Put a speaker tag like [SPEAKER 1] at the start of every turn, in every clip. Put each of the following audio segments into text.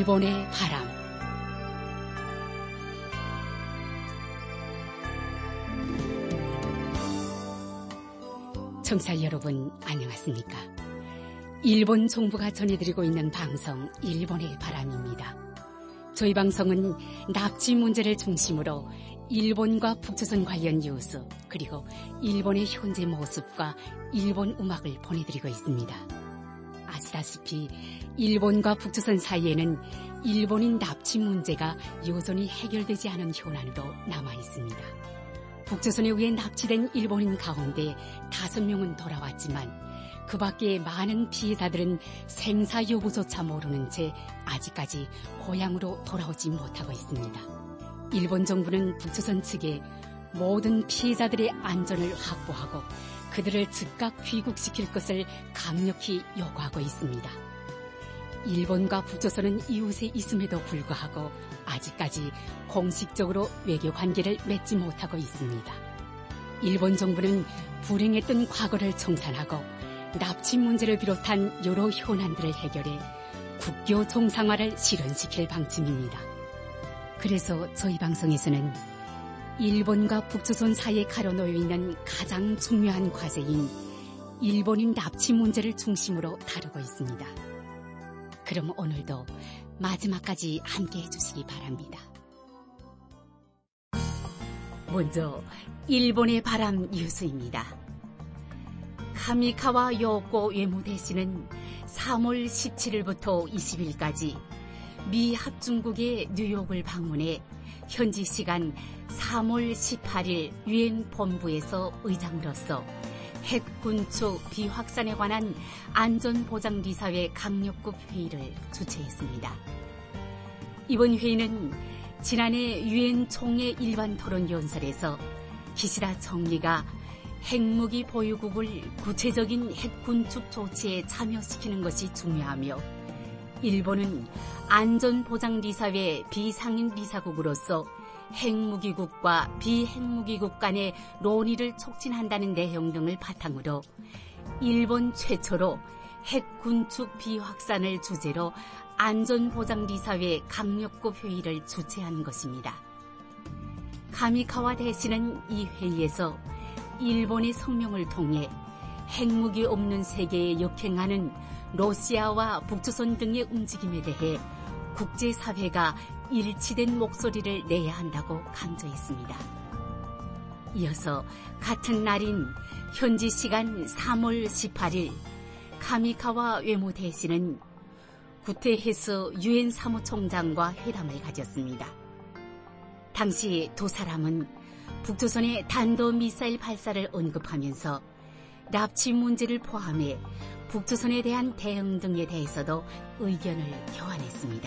[SPEAKER 1] 일본의 바람. 청취자 여러분, 안녕하십니까? 일본 정부가 전해드리고 있는 방송 일본의 바람입니다. 저희 방송은 납치 문제를 중심으로 일본과 북조선 관련 뉴스, 그리고 일본의 현재 모습과 일본 음악을 보내드리고 있습니다. 아시다시피 일본과 북조선 사이에는 일본인 납치 문제가 여전히 해결되지 않은 현안으로 남아있습니다. 북조선에 의해 납치된 일본인 가운데 5명은 돌아왔지만 그 밖에 많은 피해자들은 생사 여부조차 모르는 채 아직까지 고향으로 돌아오지 못하고 있습니다. 일본 정부는 북조선 측에 모든 피해자들의 안전을 확보하고 그들을 즉각 귀국시킬 것을 강력히 요구하고 있습니다. 일본과 북조선은 이웃에 있음에도 불구하고 아직까지 공식적으로 외교 관계를 맺지 못하고 있습니다. 일본 정부는 불행했던 과거를 청산하고 납치 문제를 비롯한 여러 현안들을 해결해 국교 정상화를 실현시킬 방침입니다. 그래서 저희 방송에서는 일본과 북조선 사이에 가려놓여 있는 가장 중요한 과제인 일본인 납치 문제를 중심으로 다루고 있습니다. 그럼 오늘도 마지막까지 함께해 주시기 바랍니다. 먼저 일본의 바람 뉴스입니다. 카미카와 요코 외무대 씨는 3월 17일부터 20일까지 미 합중국의 뉴욕을 방문해 현지 시간 3월 18일 유엔 본부에서 의장으로서 핵 군축 비확산에 관한 안전보장리사회 강력국 회의를 주최했습니다. 이번 회의는 지난해 유엔 총회 일반 토론 연설에서 기시다 총리가 핵무기 보유국을 구체적인 핵 군축 조치에 참여시키는 것이 중요하며 일본은 안전보장리사회 비상임 리사국으로서 핵무기국과 비핵무기국 간의 논의를 촉진한다는 내용 등을 바탕으로 일본 최초로 핵군축 비확산을 주제로 안전보장리사회 강력국 회의를 주최한 것입니다. 카미카와 대신은 이 회의에서 일본의 성명을 통해 핵무기 없는 세계에 역행하는 러시아와 북조선 등의 움직임에 대해 국제사회가 일치된 목소리를 내야 한다고 강조했습니다. 이어서 같은 날인 현지 시간 3월 18일 카미카와 외무대신은 구테헤스 유엔 사무총장과 회담을 가졌습니다. 당시 두 사람은 북조선의 탄도미사일 발사를 언급하면서 납치 문제를 포함해 북조선에 대한 대응 등에 대해서도 의견을 교환했습니다.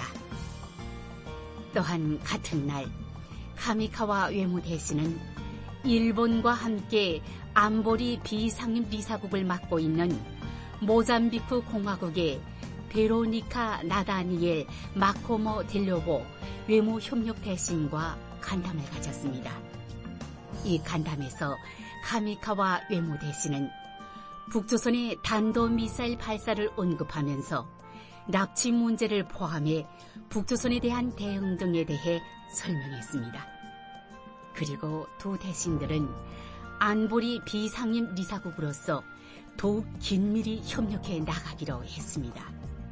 [SPEAKER 1] 또한 같은 날 카미카와 외무대신은 일본과 함께 안보리 비상임 리사국을 맡고 있는 모잠비크 공화국의 베로니카 나다니엘 마코모 델로보 외무협력 대신과 간담을 가졌습니다. 이 간담에서 카미카와 외무대신은 북조선의 탄도미사일 발사를 언급하면서 납치 문제를 포함해 북조선에 대한 대응 등에 대해 설명했습니다. 그리고 두 대신들은 안보리 비상임 리사국으로서 더욱 긴밀히 협력해 나가기로 했습니다.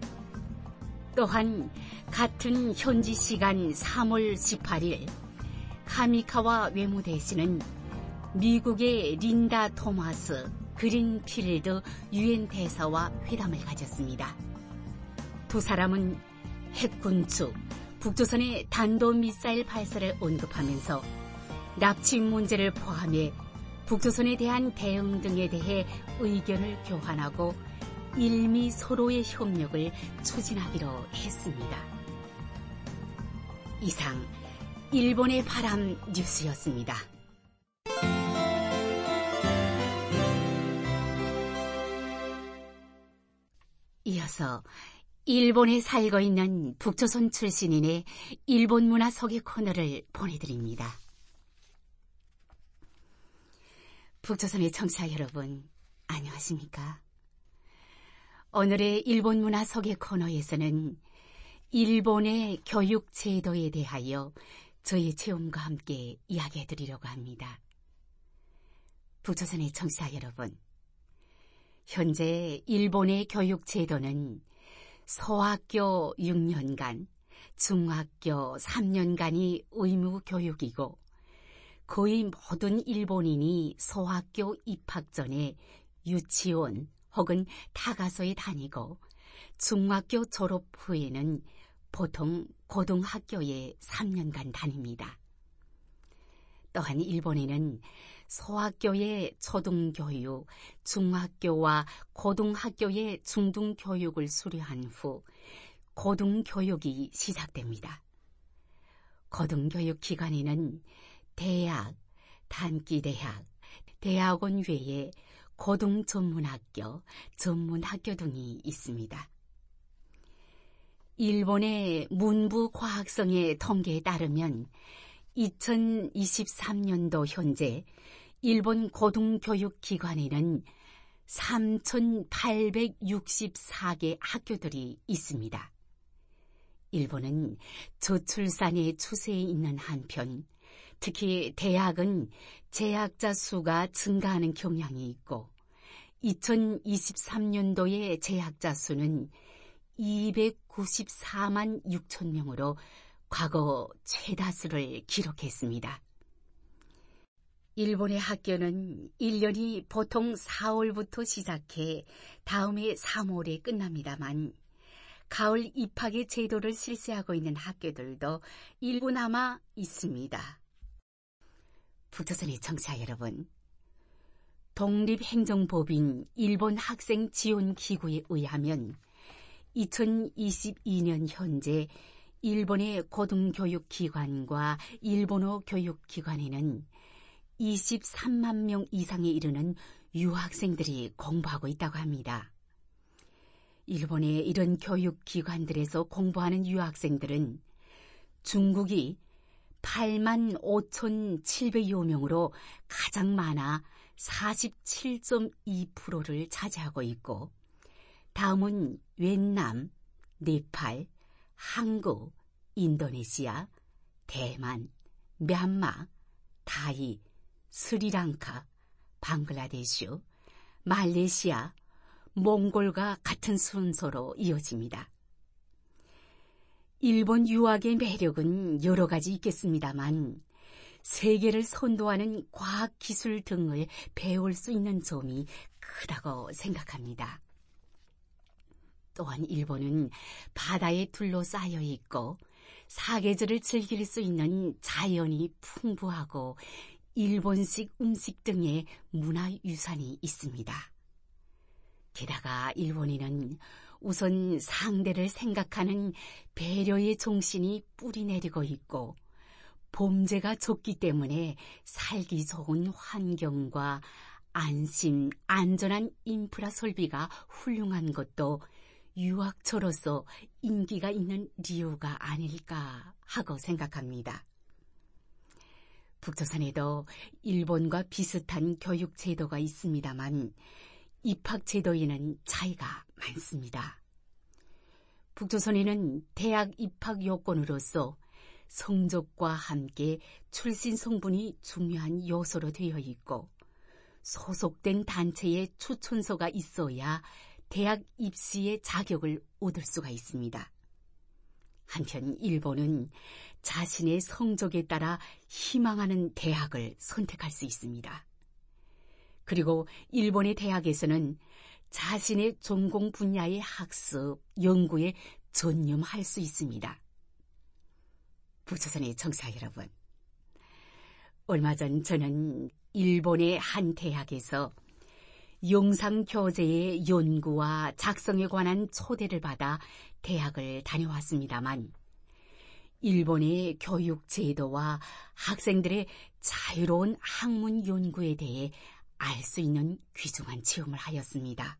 [SPEAKER 1] 또한 같은 현지 시간 3월 18일 카미카와 외무대신은 미국의 린다 토마스 그린필드 유엔 대사와 회담을 가졌습니다. 두 사람은 핵군축, 북조선의 탄도미사일 발사를 언급하면서 납치 문제를 포함해 북조선에 대한 대응 등에 대해 의견을 교환하고 일미 서로의 협력을 추진하기로 했습니다. 이상 일본의 바람 뉴스였습니다. 이어서 일본에 살고 있는 북조선 출신인의 일본 문화 소개 코너를 보내드립니다. 북조선의 청취자 여러분, 안녕하십니까? 오늘의 일본 문화 소개 코너에서는 일본의 교육 제도에 대하여 저의 체험과 함께 이야기해 드리려고 합니다. 북조선의 청취자 여러분, 현재 일본의 교육 제도는 소학교 6년간, 중학교 3년간이 의무 교육이고 거의 모든 일본인이 소학교 입학 전에 유치원 혹은 타가소에 다니고 중학교 졸업 후에는 보통 고등학교에 3년간 다닙니다. 또한 일본에는 소학교의 초등교육, 중학교와 고등학교의 중등교육을 수료한 후 고등교육이 시작됩니다. 고등교육 기관에는 대학, 단기대학, 대학원 외에 고등전문학교, 전문학교 등이 있습니다. 일본의 문부과학성의 통계에 따르면 2023년도 현재 일본 고등교육기관에는 3,864개 학교들이 있습니다. 일본은 저출산의 추세에 있는 한편 특히 대학은 재학자 수가 증가하는 경향이 있고 2023년도의 재학자 수는 294만 6천 명으로 과거 최다수를 기록했습니다. 일본의 학교는 1년이 보통 4월부터 시작해 다음해 3월에 끝납니다만 가을 입학의 제도를 실시하고 있는 학교들도 일부나마 있습니다. 북조선의 청취자 여러분, 독립행정법인 일본 학생 지원 기구에 의하면 2022년 현재 일본의 고등교육기관과 일본어 교육기관에는 23만 명 이상에 이르는 유학생들이 공부하고 있다고 합니다. 일본의 이런 교육기관들에서 공부하는 유학생들은 중국이 8만 5,700여 명으로 가장 많아 47.2%를 차지하고 있고 다음은 웨트남, 네팔, 한국, 인도네시아, 대만, 미얀마, 타이, 스리랑카, 방글라데슈, 말레이시아, 몽골과 같은 순서로 이어집니다. 일본 유학의 매력은 여러 가지 있겠습니다만 세계를 선도하는 과학기술 등을 배울 수 있는 점이 크다고 생각합니다. 또한 일본은 바다에 둘러싸여 있고 사계절을 즐길 수 있는 자연이 풍부하고 일본식 음식 등의 문화유산이 있습니다. 게다가 일본인은 우선 상대를 생각하는 배려의 정신이 뿌리내리고 있고 범죄가 적기 때문에 살기 좋은 환경과 안심, 안전한 인프라 설비가 훌륭한 것도 유학처로서 인기가 있는 이유가 아닐까 하고 생각합니다. 북조선에도 일본과 비슷한 교육 제도가 있습니다만 입학 제도에는 차이가 많습니다. 북조선에는 대학 입학 요건으로서 성적과 함께 출신 성분이 중요한 요소로 되어 있고 소속된 단체의 추천서가 있어야 대학 입시의 자격을 얻을 수가 있습니다. 한편 일본은 자신의 성적에 따라 희망하는 대학을 선택할 수 있습니다. 그리고 일본의 대학에서는 자신의 전공 분야의 학습, 연구에 전념할 수 있습니다. 북조선의 청취자 여러분, 얼마 전 저는 일본의 한 대학에서 영상교재의 연구와 작성에 관한 초대를 받아 대학을 다녀왔습니다만 일본의 교육 제도와 학생들의 자유로운 학문 연구에 대해 알 수 있는 귀중한 체험을 하였습니다.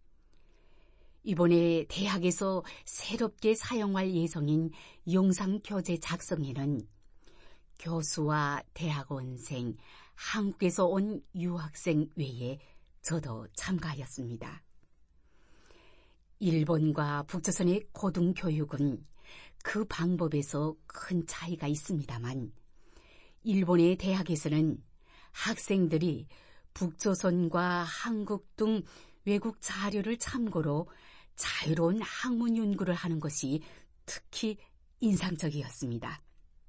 [SPEAKER 1] 이번에 대학에서 새롭게 사용할 예정인 영상교재 작성에는 교수와 대학원생, 한국에서 온 유학생 외에 저도 참가하였습니다. 일본과 북조선의 고등교육은 그 방법에서 큰 차이가 있습니다만 일본의 대학에서는 학생들이 북조선과 한국 등 외국 자료를 참고로 자유로운 학문 연구를 하는 것이 특히 인상적이었습니다.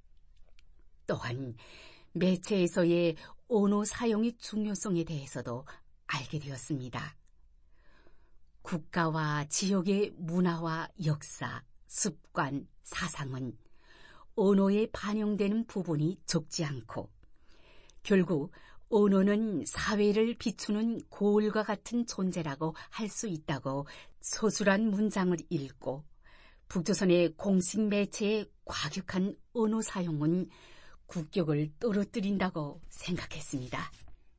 [SPEAKER 1] 또한 매체에서의 언어 사용의 중요성에 대해서도 알게 되었습니다. 국가와 지역의 문화와 역사, 습관, 사상은 언어에 반영되는 부분이 적지 않고 결국 언어는 사회를 비추는 거울과 같은 존재라고 할 수 있다고 소술한 문장을 읽고 북조선의 공식 매체의 과격한 언어 사용은 국격을 떨어뜨린다고 생각했습니다.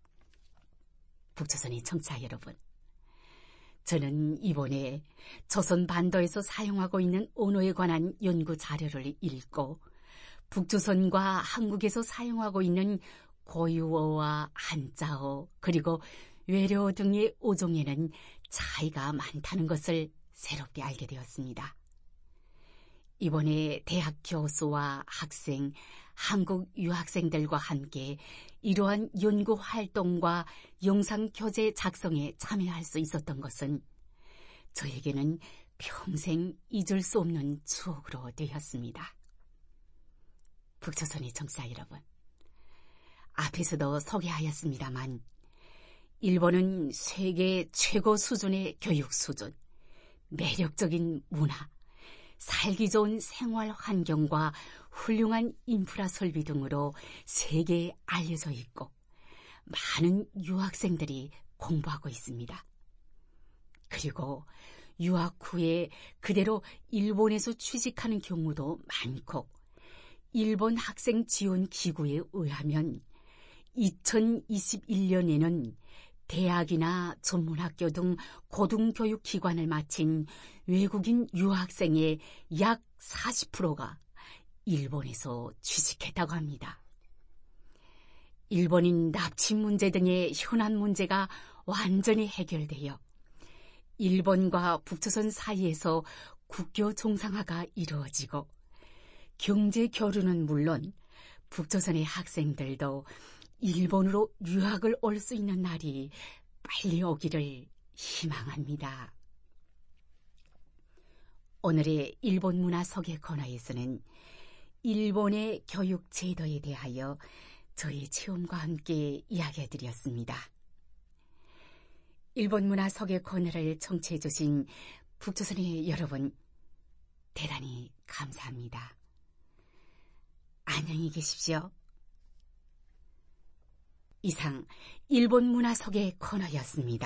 [SPEAKER 1] 북조선의 청취자 여러분, 저는 이번에 조선 반도에서 사용하고 있는 언어에 관한 연구 자료를 읽고 북조선과 한국에서 사용하고 있는 고유어와 한자어 그리고 외래어 등의 어종에는 차이가 많다는 것을 새롭게 알게 되었습니다. 이번에 대학 교수와 학생, 한국 유학생들과 함께 이러한 연구 활동과 영상 교재 작성에 참여할 수 있었던 것은 저에게는 평생 잊을 수 없는 추억으로 되었습니다. 북조선의 청취자 여러분, 앞에서도 소개하였습니다만 일본은 세계 최고 수준의 교육 수준, 매력적인 문화, 살기 좋은 생활 환경과 훌륭한 인프라 설비 등으로 세계에 알려져 있고 많은 유학생들이 공부하고 있습니다. 그리고 유학 후에 그대로 일본에서 취직하는 경우도 많고 일본 학생 지원 기구에 의하면 2021년에는 대학이나 전문학교 등 고등교육기관을 마친 외국인 유학생의 약 40%가 일본에서 취직했다고 합니다. 일본인 납치 문제 등의 현안 문제가 완전히 해결되어 일본과 북조선 사이에서 국교 정상화가 이루어지고 경제 교류는 물론 북조선의 학생들도 일본으로 유학을 올 수 있는 날이 빨리 오기를 희망합니다. 오늘의 일본 문화 소개 코너에서는 일본의 교육 제도에 대하여 저희 체험과 함께 이야기해드렸습니다. 일본 문화 소개 코너를 청취해 주신 북조선의 여러분, 대단히 감사합니다. 안녕히 계십시오. 이상 일본 문화 소개 코너였습니다.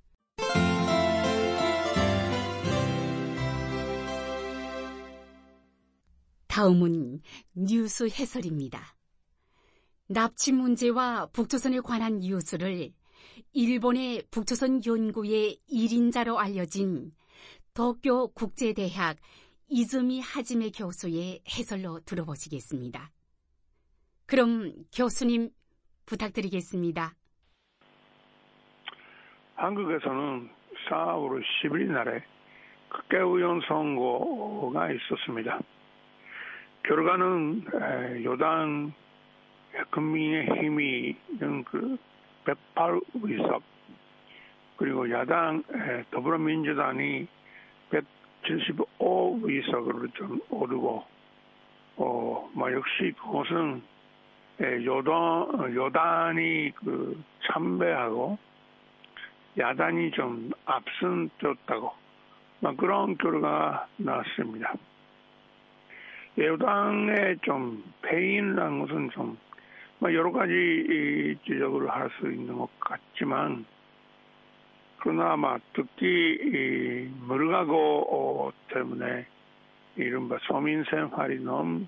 [SPEAKER 1] 다음은 뉴스 해설입니다. 납치 문제와 북조선에 관한 뉴스를 일본의 북조선 연구의 1인자로 알려진 도쿄 국제대학 이즈미 하지메 교수의 해설로 들어보시겠습니다. 그럼 교수님 부탁드리겠습니다.
[SPEAKER 2] 한국에서는 4월 10일 날에 국회의원 선거가 있었습니다. 결과는 여당 국민의힘이 108의석, 그리고 야당 더불어민주당이 175의석으로 좀 오르고, 역시 그것은 여당이 참배하고 야당이 좀 앞선졌다고 그런 결과가 나왔습니다. 여당의 좀 패인이라는 것은 좀 여러 가지 지적을 할 수 있는 것 같지만, 그러나 특히 물가고 때문에 이른바 서민 생활이 너무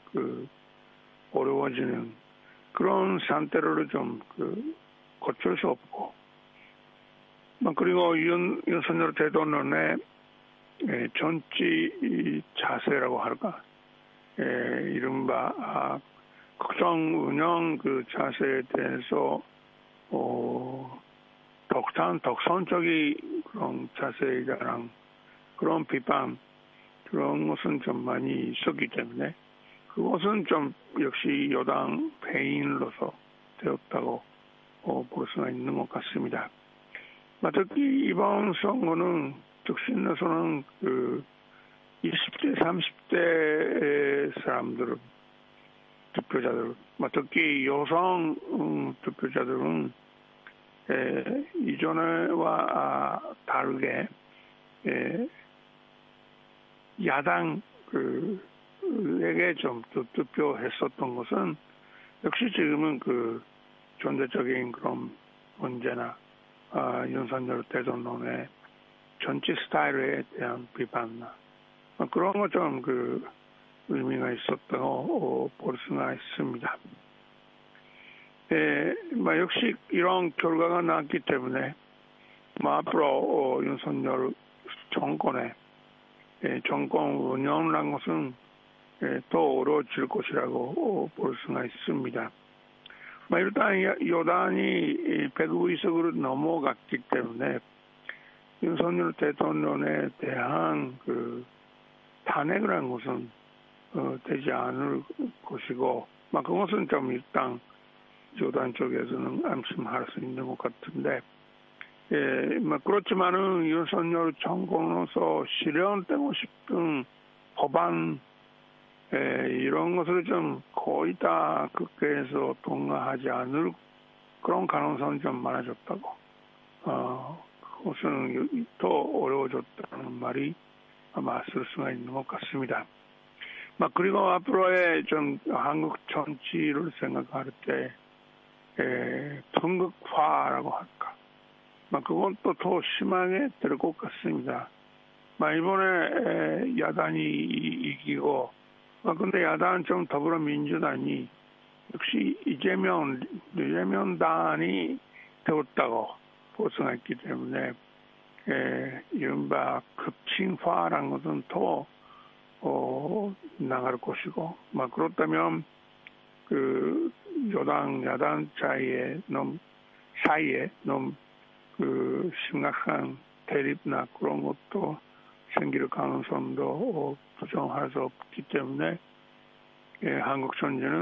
[SPEAKER 2] 어려워지는 그런 상태로 좀 고칠 수 없고, 그리고 윤석열 대통령의 정치 자세라고 할까, 이른바 국정 운영 자세에 대해서 독선적인 그런 자세에 대한 그런 비판, 그런 것은 좀 많이 있었기 때문에 그것은 좀 역시 여당 배인으로서 되었다고 볼 수가 있는 것 같습니다. 특히 이번 선거는 적신에서는 그 20대, 30대 사람들, 투표자들, 특히 여성 투표자들은 이전과 다르게 야당에게 좀 투표했었던 것은 역시 지금은 그 전체적인 그런 문제나 윤석열 대통령의 정치 스타일에 대한 비판나 그런 거 좀 그 의미가 있었다고 볼 수가 있습니다. 역시 이런 결과가 나왔기 때문에 앞으로 윤석열 정권의 정권 운영이라는 것은 더 어려워질 것이라고 볼 수가 있습니다. 일단 여당이 105의석으로 넘어갔기 때문에 윤석열 대통령에 대한 그 탄핵이라는 것은 되지 않을 것이고 그것은 좀 일단 여당 쪽에서는 안심할 수 있는 것 같은데 그렇지만은 윤석열 정권으로서 실현되고 싶은 법안 이런 것을 좀 거의 다 국회에서 통과하지 않을 그런 가능성이 좀 많아졌다고 그것은 더 어려워졌다는 말이 아마 쓸 수가 있는 것 같습니다. 그리고 앞으로의 좀 한국 정치를 생각할 때 분극화라고 할까 그건 또 더 심하게 될 것 같습니다. 이번에 야당이 이기고 근데 야당은 좀 더불어민주당이 역시 이재명 단이 되었다고 볼 수가 있기 때문에 이른바 급진화라는 것은 더 나갈 것이고 그렇다면 그 야당 사이에 너무 그 심각한 대립나 그런 것도 생길 가능성도 부정할 수 없기 때문에 한국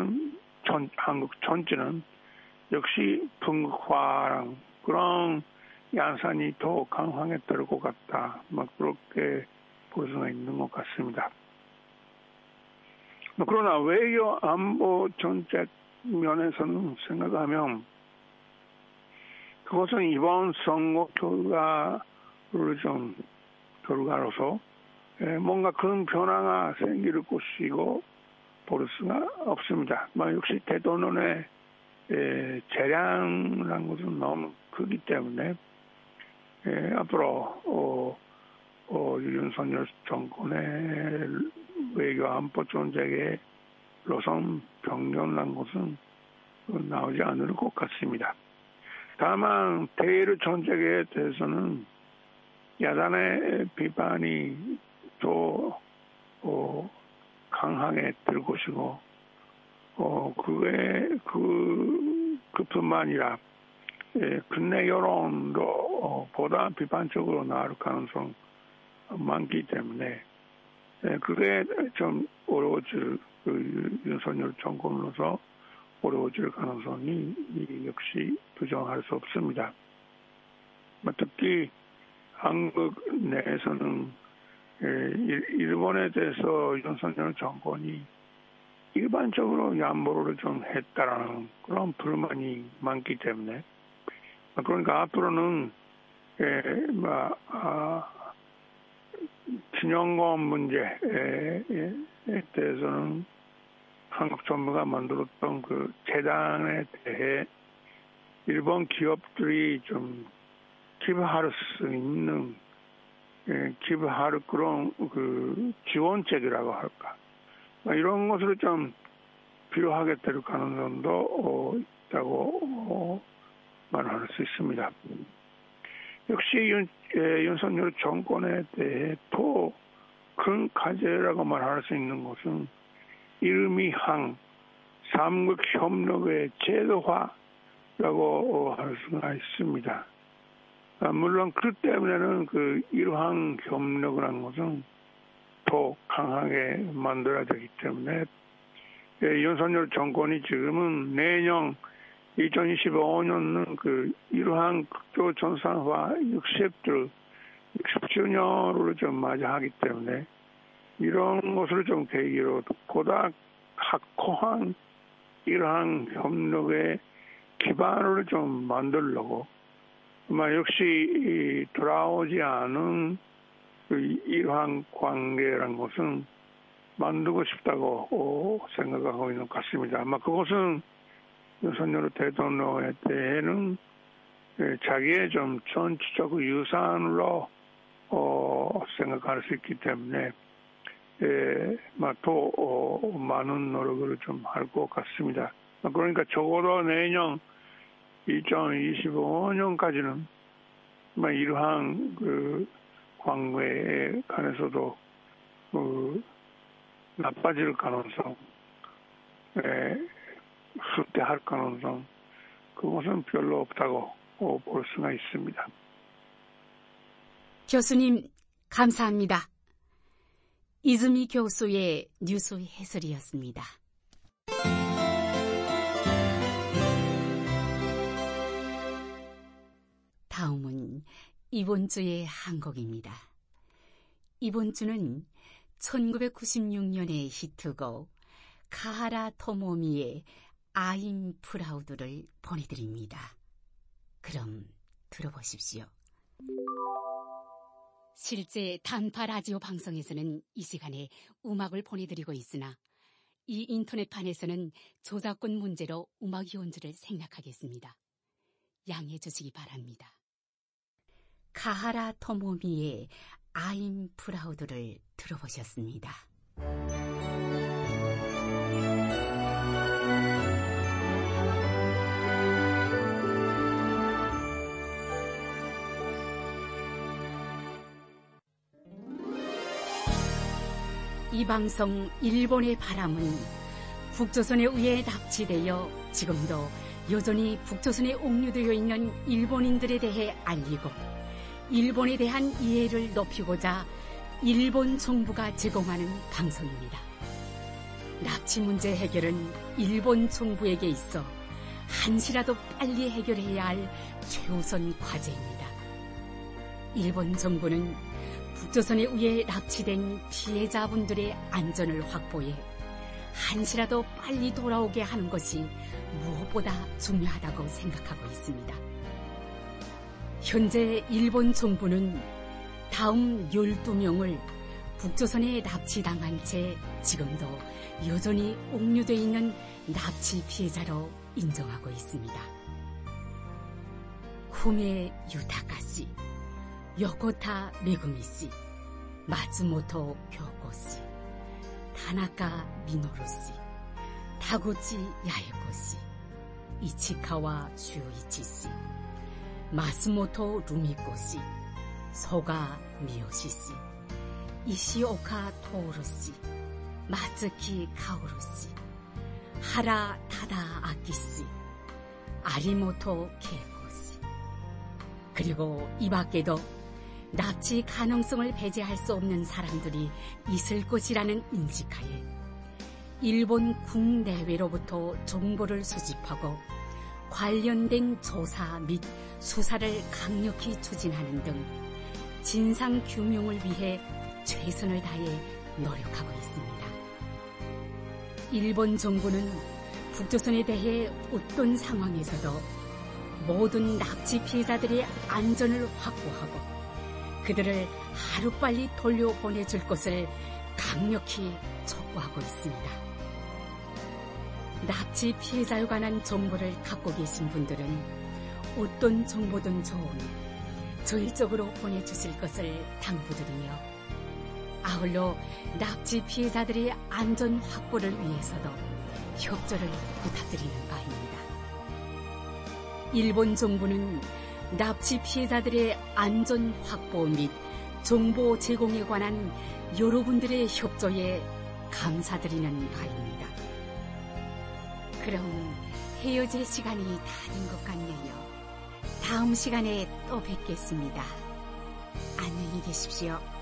[SPEAKER 2] 전체는 역시 분극화랑 그런 양상이 더 강하게 될 것 같다. 그렇게 볼 수가 있는 것 같습니다. 그러나 외교 안보 정책 면에서는 생각하면 그것은 이번 선거 결과로서 뭔가 큰 변화가 생길 것이고 볼 수가 없습니다. 역시 대통령의 재량이라는 것은 너무 크기 때문에 앞으로 윤석열 정권의 외교 안보 정책의 노선 변경이라는 것은 나오지 않을 것 같습니다. 다만 대외 정책에 대해서는 야당의 비판이 더 강하게 될 것이고 그뿐만 아니라 국내 여론도 보다 비판적으로 나올 가능성 많기 때문에 그게 좀 어려워질 윤석열 정권으로서 어려워질 가능성이 역시 부정할 수 없습니다. 특히 한국 내에서는 일본에 대해서 윤석열 정권이 일반적으로 양보를 좀 했다라는 그런 불만이 많기 때문에 그러니까 앞으로는 진영권 문제에 대해서는 한국 정부가 만들었던 그 재단에 대해 일본 기업들이 좀 기부할 수 있는 기부할 그런 그 지원책이라고 할까 이런 것을 좀 필요하게 될 가능성도 있다고 말할 수 있습니다. 역시 윤석열 정권에 대해 더 큰 과제라고 말할 수 있는 것은 일미항 삼국협력의 제도화라고 할 수가 있습니다. 물론 그 때문에는 그 일항 협력이라는 것은 더 강하게 만들어야 되기 때문에 윤석열 정권이 지금은 내년 2025년은 이러한 극도 전산화 60주년으로 좀 맞이하기 때문에 이런 것을 좀 계기로 보다 확고한 이러한 협력의 기반을 좀 만들려고 역시 돌아오지 않은 이러한 관계라는 것은 만들고 싶다고 생각하고 있는 것 같습니다. 그것은 윤석열 대통령에 대해는 자기의 좀 전체적 유산으로 생각할 수 있기 때문에 더 많은 노력을 좀 할 것 같습니다. 그러니까 적어도 내년 2025년까지는 이러한 관계에 관해서도 나빠질 가능성, 후퇴할 가능성, 그것은 별로 없다고 볼 수가 있습니다.
[SPEAKER 1] 교수님, 감사합니다. 이즈미 교수의 뉴스 해설이었습니다. 다음은 이번 주의 한곡입니다. 이번 주는 1996년의 히트곡 카하라 토모미의 I'm Proud를 보내드립니다. 그럼 들어보십시오. 실제 단파 라디오 방송에서는 이 시간에 음악을 보내드리고 있으나 이 인터넷판에서는 저작권 문제로 음악이 온 줄을 생략하겠습니다. 양해해 주시기 바랍니다. 카하라 토모미의 I'm Proud를 들어보셨습니다. 이 방송 일본의 바람은 북조선에 의해 납치되어 지금도 여전히 북조선에 옥류되어 있는 일본인들에 대해 알리고 일본에 대한 이해를 높이고자 일본 정부가 제공하는 방송입니다. 납치 문제 해결은 일본 정부에게 있어 한시라도 빨리 해결해야 할 최우선 과제입니다. 일본 정부는 북조선에 의해 납치된 피해자분들의 안전을 확보해 한시라도 빨리 돌아오게 하는 것이 무엇보다 중요하다고 생각하고 있습니다. 현재 일본 정부는 다음 12명을 북조선에 납치당한 채 지금도 여전히 옥류되어 있는 납치 피해자로 인정하고 있습니다. 후메 유타카 씨, 요코타 메구미 씨, 마츠모토 교코 씨, 타나카 미노루 씨, 타구치 야에코 씨, 이치카와 슈이치 씨, 마스모토 루미코 씨, 소가 미요시 씨, 이시오카 토오루 씨, 마츠키 카오루 씨, 하라 타다 아키 씨, 아리모토 케이코 씨, 그리고 이 밖에도 납치 가능성을 배제할 수 없는 사람들이 있을 것이라는 인식하에 일본 국내외로부터 정보를 수집하고 관련된 조사 및 수사를 강력히 추진하는 등 진상 규명을 위해 최선을 다해 노력하고 있습니다. 일본 정부는 북조선에 대해 어떤 상황에서도 모든 납치 피해자들의 안전을 확보하고 그들을 하루빨리 돌려보내줄 것을 강력히 촉구하고 있습니다. 납치 피해자에 관한 정보를 갖고 계신 분들은 어떤 정보든 좋으니 저희 쪽으로 보내주실 것을 당부드리며 아울러 납치 피해자들의 안전 확보를 위해서도 협조를 부탁드리는 바입니다. 일본 정부는 납치 피해자들의 안전 확보 및 정보 제공에 관한 여러분들의 협조에 감사드리는 바입니다. 그럼 헤어질 시간이 다 된 것 같네요. 다음 시간에 또 뵙겠습니다. 안녕히 계십시오.